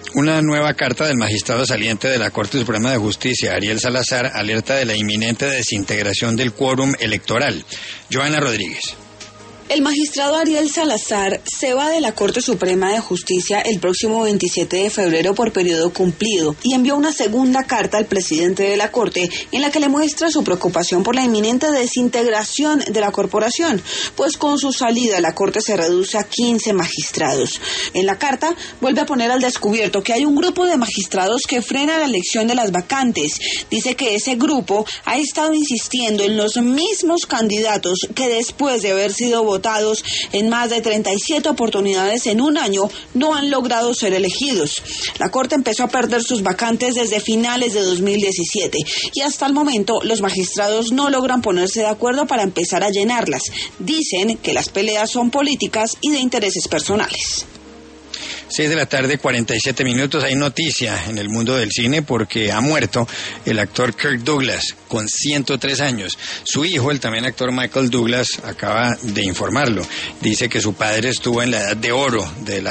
Una nueva carta del magistrado saliente de la Corte Suprema de Justicia, Ariel Salazar, alerta de la inminente desintegración del quórum electoral. Joana Rodríguez. El magistrado Ariel Salazar se va de la Corte Suprema de Justicia el próximo 27 de febrero por periodo cumplido y envió una segunda carta al presidente de la Corte en la que le muestra su preocupación por la inminente desintegración de la corporación, pues con su salida la Corte se reduce a 15 magistrados. En la carta vuelve a poner al descubierto que hay un grupo de magistrados que frena la elección de las vacantes. Dice que ese grupo ha estado insistiendo en los mismos candidatos que después de haber sido votados en más de 37 oportunidades en un año, no han logrado ser elegidos. La Corte empezó a perder sus vacantes desde finales de 2017 y hasta el momento los magistrados no logran ponerse de acuerdo para empezar a llenarlas. Dicen que las peleas son políticas y de intereses personales. 6:47 p.m. Hay noticia en el mundo del cine porque ha muerto el actor Kirk Douglas con 103 años. Su hijo, el también actor Michael Douglas, acaba de informarlo. Dice que su padre estuvo en la edad de oro de la